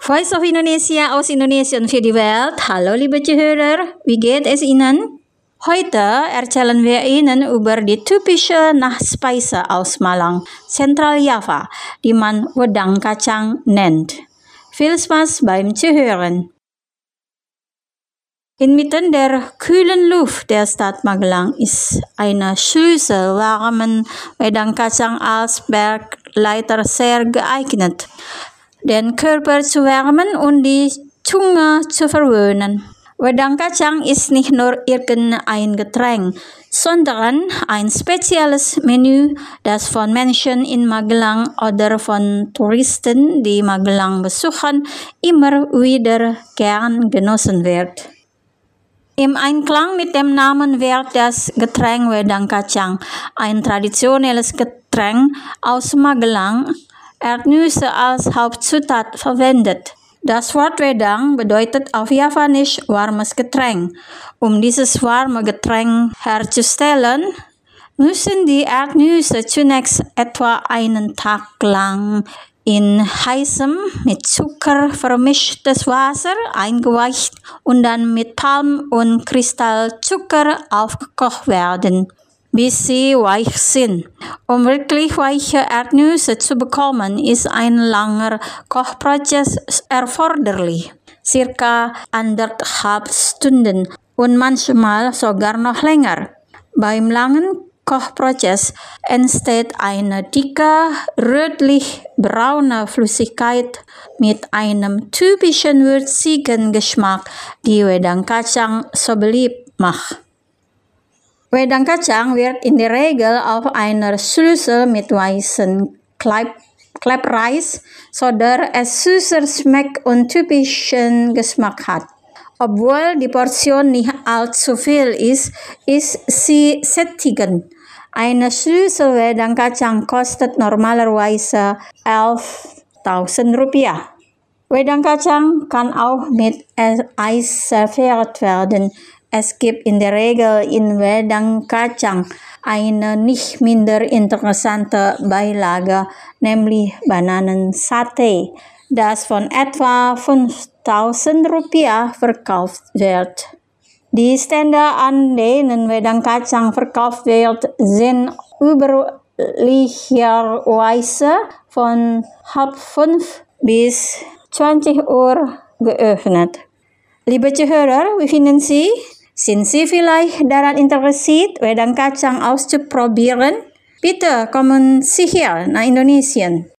Voice of Indonesia aus Indonesien für die Welt. Hallo liebe Zuhörer, wie geht es Ihnen? Heute erzählen wir Ihnen über die typische Nachspeise aus Malang, Zentraljava, die man wedang kacang nennt. Viel Spaß beim Zuhören. Inmitten der kühlen Luft der Stadt Magelang ist eine Schüssel warmen wedang kacang als Bergleiter sehr geeignet, den Körper zu wärmen und die Zunge zu verwöhnen. Wedang kacang ist nicht nur irgendein Getränk, sondern ein spezielles Menü, das von Menschen in Magelang oder von Touristen, die Magelang besuchen, immer wieder gern genossen wird. Im Einklang mit dem Namen wird das Getränk wedang kacang, ein traditionelles Getränk aus Magelang, Erdnüsse als Hauptzutat verwendet. Das Wort wedang bedeutet auf Javanisch warmes Getränk. Um dieses warme Getränk herzustellen, müssen die Erdnüsse zunächst etwa einen Tag lang in heißem, mit Zucker vermischtes Wasser eingeweicht und dann mit Palm- und Kristallzucker aufgekocht werden, bis sie weich sind. Um wirklich weiche Erdnüsse zu bekommen, ist ein langer Kochprozess erforderlich, circa 1,5 Stunden und manchmal sogar noch länger. Beim langen Kochprozess entsteht eine dicke, rötlich-braune Flüssigkeit mit einem typischen würzigen Geschmack, die wedang kacang so beliebt macht. Wedang kacang wird in der Regel auf einer Schüssel mit weißem Klebreis, sodass es süßer schmeckt und typischen Geschmack hat. Obwohl die Portion nicht allzu viel ist sie sättigend. Eine Schüssel wedang kacang kostet normalerweise 11.000 Rupiah. Wedang kacang kann auch mit Eis serviert werden. Es gibt in der Regel in wedang kacang eine nicht minder interessante Beilage, nämlich Bananensatay, das von etwa 5.000 Rupiah verkauft wird. Die Stände, an denen wedang kacang verkauft wird, sind üblicherweise von 4:30 bis 20 Uhr geöffnet. Liebe Zuhörer, wie finden Sie? Sind Sie vielleicht daran interessiert, wedang kacang auszuprobieren? Bitte kommen Sie hier nach Indonesien.